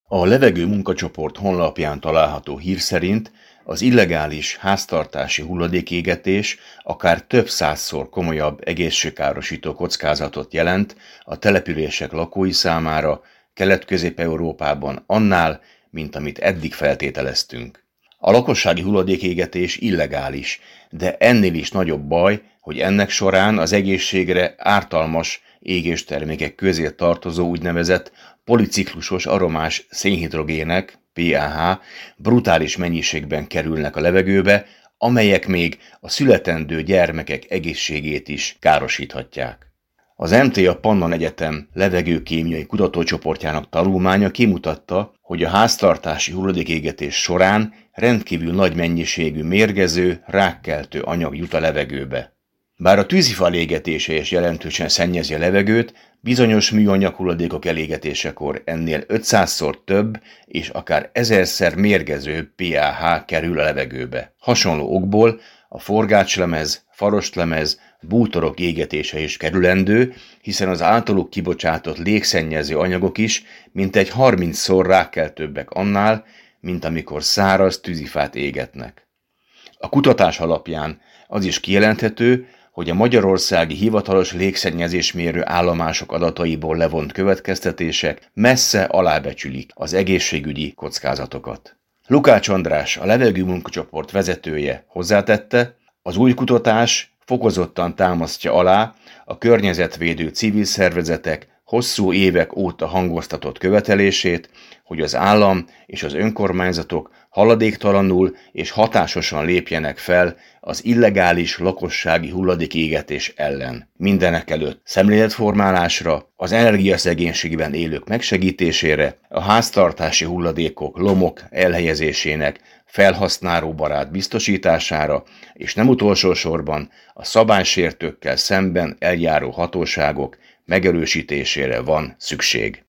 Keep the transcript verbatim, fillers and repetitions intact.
A levegő munkacsoport honlapján található hír szerint az illegális háztartási hulladékégetés akár több százszor komolyabb egészségkárosító kockázatot jelent a települések lakói számára Kelet-Közép-Európában annál, mint amit eddig feltételeztünk. A lakossági hulladékégetés illegális, de ennél is nagyobb baj, hogy ennek során az egészségre ártalmas égéstermékek közé tartozó úgynevezett policiklusos aromás szénhidrogének, pé á há, brutális mennyiségben kerülnek a levegőbe, amelyek még a születendő gyermekek egészségét is károsíthatják. Az em té á Pannon Egyetem levegőkémiai kutatócsoportjának tanulmánya kimutatta, hogy a háztartási hulladékégetés során rendkívül nagy mennyiségű mérgező, rákkeltő anyag jut a levegőbe. Bár a tűzifal égetése is jelentősen szennyezi a levegőt, bizonyos műanyag hulladékok elégetésekor ennél ötszázszor több és akár ezerszer mérgezőbb pé á há kerül a levegőbe. Hasonló okból a forgácslemez, farostlemez, bútorok égetése is kerülendő, hiszen az általuk kibocsátott légszennyező anyagok is mintegy harmincszor rákkeltőbbek annál, mint amikor száraz tűzifát égetnek. A kutatás alapján az is kijelenthető, hogy a magyarországi hivatalos légszennyezésmérő állomások adataiból levont következtetések messze alábecsülik az egészségügyi kockázatokat. Lukács András, a levegő munkacsoport vezetője hozzátette, az új kutatás fokozottan támasztja alá a környezetvédő civil szervezetek hosszú évek óta hangoztatott követelését, hogy az állam és az önkormányzatok haladéktalanul és hatásosan lépjenek fel az illegális lakossági hulladékégetés ellen. Mindenekelőtt szemléletformálásra, az energiaszegénységben élők megsegítésére, a háztartási hulladékok lomok elhelyezésének felhasználóbarát biztosítására, és nem utolsó sorban a szabálysértőkkel szemben eljáró hatóságok megerősítésére van szükség.